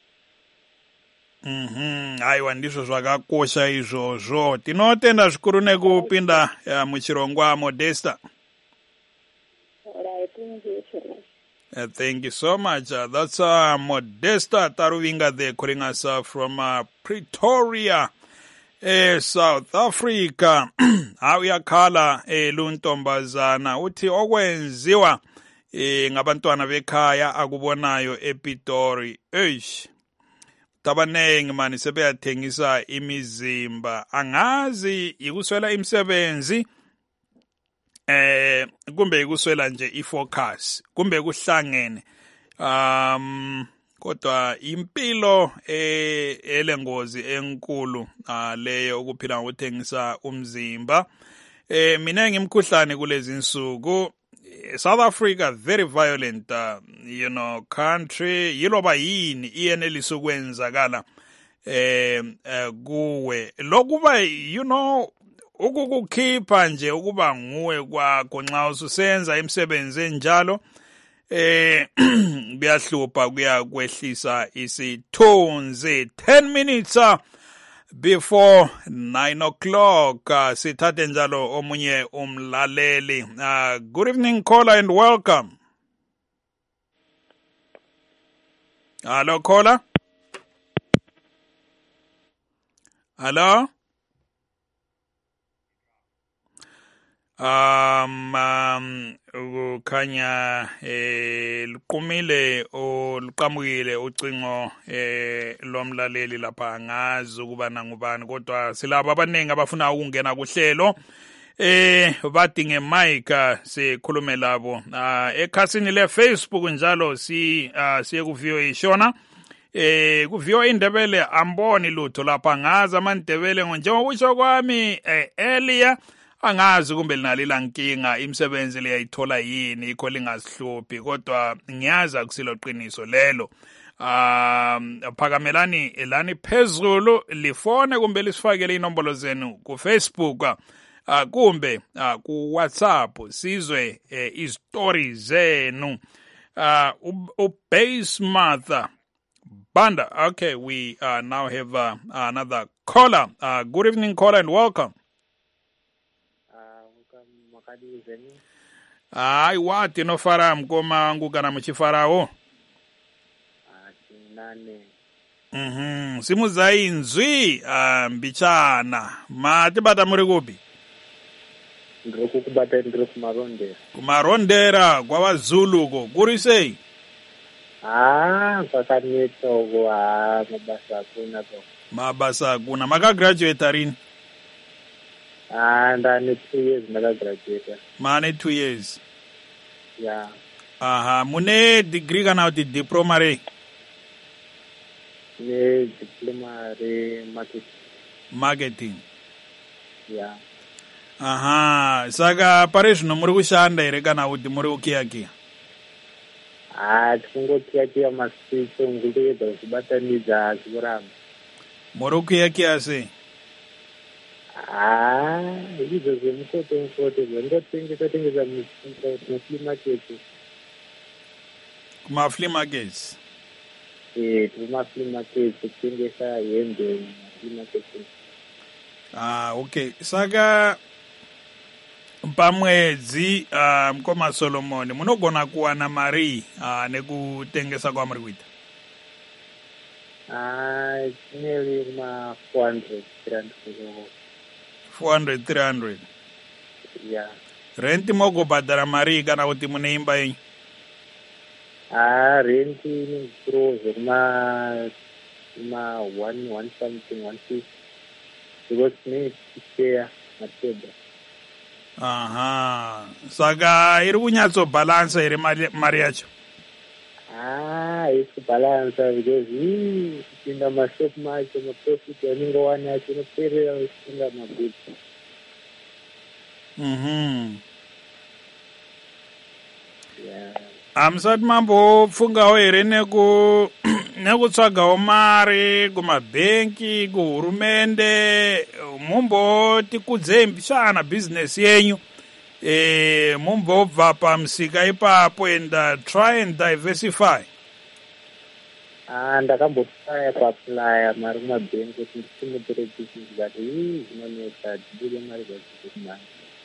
Aiwa, ndizvo zvakakosha izvozvo. Tinotenda zvikuru nekupinda muchirongwa Modesta. Alright, thank you so much. Thank you so much. That's Modesta Taruvinga there calling us from Pretoria, South Africa. Uyakhala luntombazana uthi okwenziwa ngabantwana bekhaya akubonayo ePitori. Tabanengi mani sebeyathengisa imizimba. Angazi ikuswela imisebenzi kumbe ikuswela nje ifocus kumbe kuhlangene kodwa impilo elengozi enkulu leyo ukuphila ngokuthengisa umzimba mina ngimkhuhlane kulezi insuku. South Africa very violent country, yiloba yini iyenelisa ukwenzakala kuwe lokuba ukukukhipha nje ukuba nguwe kwakho nxa ususenza imisebenzi enjalo kuyahlupha kuyakwehlisa isithunzi. 10 minutes before 9 o'clock sithathe njalo omunye umlaleli. Good evening caller and welcome. Hello caller. Hello. Ukhanya liqumile oluqamukile ucingo lomlaleli lapha angazi ukuba nangubani kodwa silabo abaningi abafuna ukungena kuhlelo badinge mic sikhulume labo ekhasini le Facebook njalo siye ku VOA Shona ku VOA Indebele amboni lutho lapha ngazi amandebele njengokusho kwami earlier angazi kumbe linalila nkinga imisebenzi leyayithola yini ikho lingasihluphi kodwa ngiyaza kusilo qiniso lelo. Phakamelani elani phezulu lifone kumbe lisifakele inombolo zenu ku Facebook kumbe ku WhatsApp sizwe istory zenu. Base Martha Banda. Okay, we now have another caller. Good evening caller and welcome. Wati no fara mkoma ngukana mchifarawo. Simu zai nzui mbichana. Matibata muri kupi? Ndroku kubata ndroku marondera. Kumarondera kwa wazulu ko. Kurisei? Pakaneta uko mabasa kuna ko. Mabasa kuna. Maka graduate arini? Ndane 2 years naka graduate. Mane 2 years? Yeah. Mune degree kana uti diploma re? Ne diploma re marketing. Yeah. Saka pare zvino muri kushanda ere kana uti muri kukiyakiya? Tikungokiyakiya masiku nguleda kubatanidza chikuramba. Muri kukiyakiya sei? Izvo zvemukoto zvangotengesa muflea market. Kuma-flea markets? Kuma-flea market kutengesa hembe muflea market. Okay. Saka pamwedzi mkoma Solomon munogona kuwana mari nekutengesa kwamuri kuita? Nearly 400 rand. 400, 300. Yeah. Renti mogo badara mari kana kuti mune imba yenyu? Renti ni grows ma 1 something 150. Because me share na table. Saka iri kunyatso balance iri mari yacho? It's balance because kupinda mashop macho maprofit yaningo wani yacho noperera usinga mabuti. Yeah. Musati mambopfungawo ere nekutsvagawo mari kumabhenki kuhurumende mumbotikudzei mbishana business yenyu mumbobva pamusika ipapo and try and diversify? Ndakambotaya kuaplya mari kumabhenki kuti ndisimudzire business but zvinonetsa ndibire mari zvazikumari.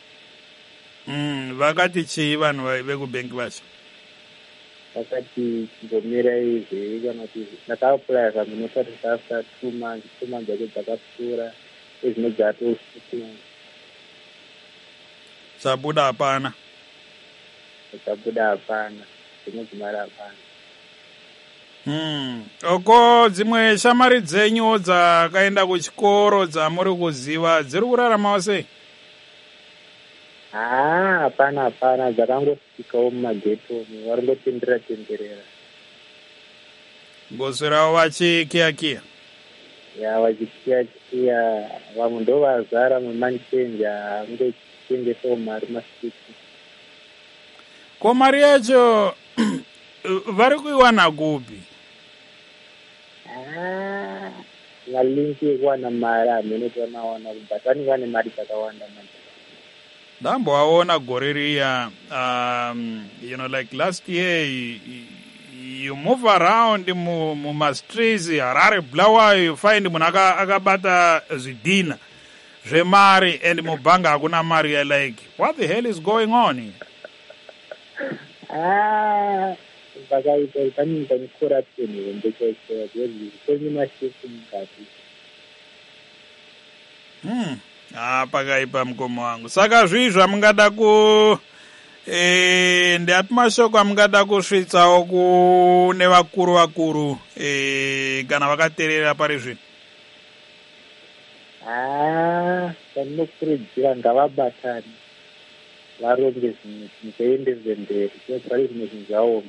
Vakati chii vanhu vekubhenki vacho? Vakati chimbomira izvi kana kuti ndakaaplya zvangu nosati after 2 months dzake dzakapfuura ezvinobva atosukuma. Sabuda hapana? Sabuda hapana. Dzimwe hapana. Oko dzimwe shamari dzenyu dzakaenda kuchikoro dzamuri kuziva dziri kuraramawo sei? hapana dzakangosvikawo mumageto varingotenderera ngoswerawo vachikiyakiya vachikiyakiya vamwe ndo vazara mumanchenja angochengesawo mari masiti. Ko mari yacho vari kuiwana kupi? Malinki ekuwana mari hamene tanawana but vanenge vane mari dzakawanda manje. Ndamboaona gore riya, like last year, you move around muma-streets, Harare, Bulawayo, you find munhu akabata zvidhina zvemari and mubhanga hakuna mari. You're like, what the hell is going on here? Vakaita paninga corruption ndechokoni mashefu mukati. Pakaipa mkomo wangu. Saka zvizvo mungada ndiyati mashoko amungada kusvitsawo kune vakuru kana vakateerera pari zvino. Ndinokurudzira ngavabatane varonge nyika iendeze mberi pari zvimwe zvinhu zvaoma.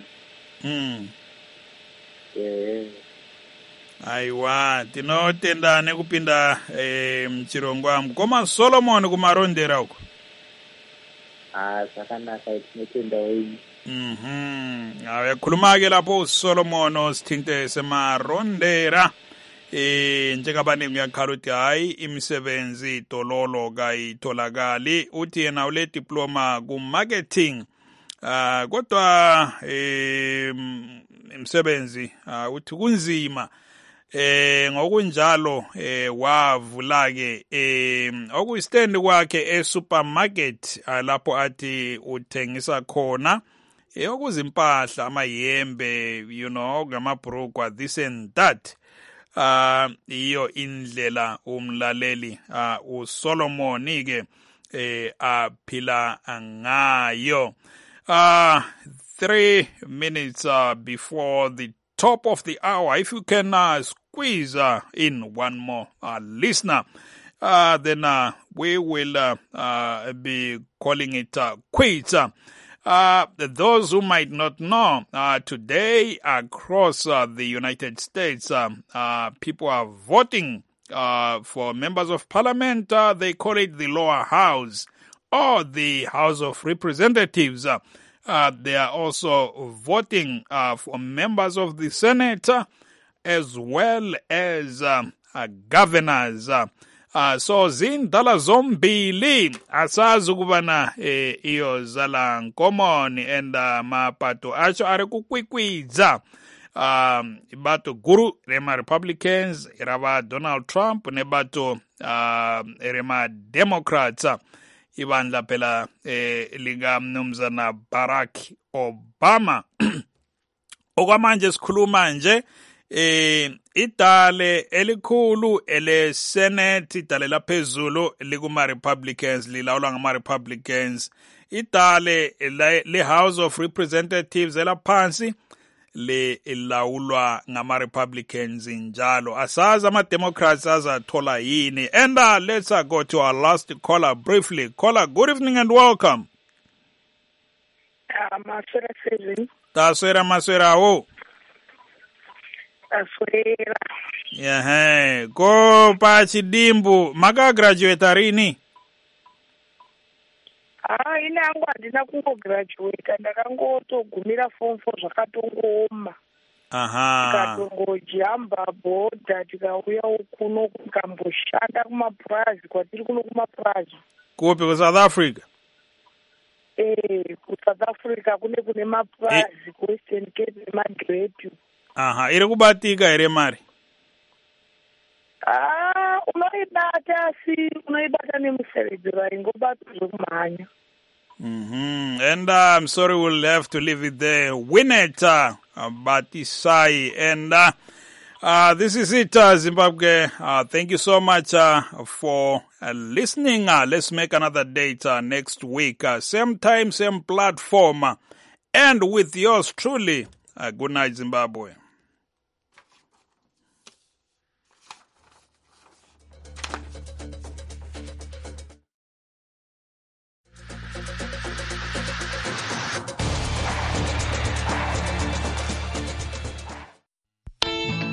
Aiwa, tinotenda nekupinda muchirongwa. Mukoma Solomon kumarondera uko. Zvakanaka, tinotenda wenyu. Khuluma ke lapho Solomon sithinte semarondera. Njengabani ngiyakhala uthi hayi imisebenzi tololo kayitholakali, uthi yena ule diploma ku marketing. Kodwa imisebenzi uthi kunzima. Ngokunjalo wavula ke okuyistand kwakhe supermarket lapho athi uthengisa khona okuzimpahla amayembe ngamabhrugwa this and that. Iyo indlela umlaleli uSolomon ke aphila ngayo. 3 minutes before the top of the hour. If you can squeeze in one more listener, then we will be calling it quits. Those who might not know, today across the United States, people are voting for members of parliament. They call it the lower house or the House of Representatives. They are also voting for members of the Senate as well as governors. So zindala zombili asazi ukubana iyo zala nkomoni and mapato acho ari kukwikwidza bato guru rema Republicans irava Donald Trump nebato rema Democrats ibandla phela lika mnumzana Barack Obama. Okwamanje sikhuluma nje idale elikhulu ele Senate, idale laphezulu likuma Republicans, lilawulwa ngama Republicans. Idale le House of Representatives elaphansi lilawulwa ngama Republicans njalo. Asazi ama Democrats azathola yini. And let's go to our last caller briefly. Caller, good evening and welcome. Maswera wo. Yeah, go pa Chidimbu. Maka graduate rini? Ine angu handina kungograduate, ndakangotogumira form 4 zvakatongooma. Tikatongojamba bhodha tikauya kuno kukamboshanda kumapurazi kwatiri kuno kumapurazi. Kupi ku South Africa? Ku South Africa kune mapurazi ku Western Cape neMagretu. Iri kubatika ere mari? Unoibata nemuseredzi varingobata zvokumhanya. And I'm sorry, we'll have to leave it there. Win it, Batisai. And this is it, Zimbabwe. Thank you so much for listening. Let's make another date next week. Same time, same platform. And with yours truly, good night, Zimbabwe.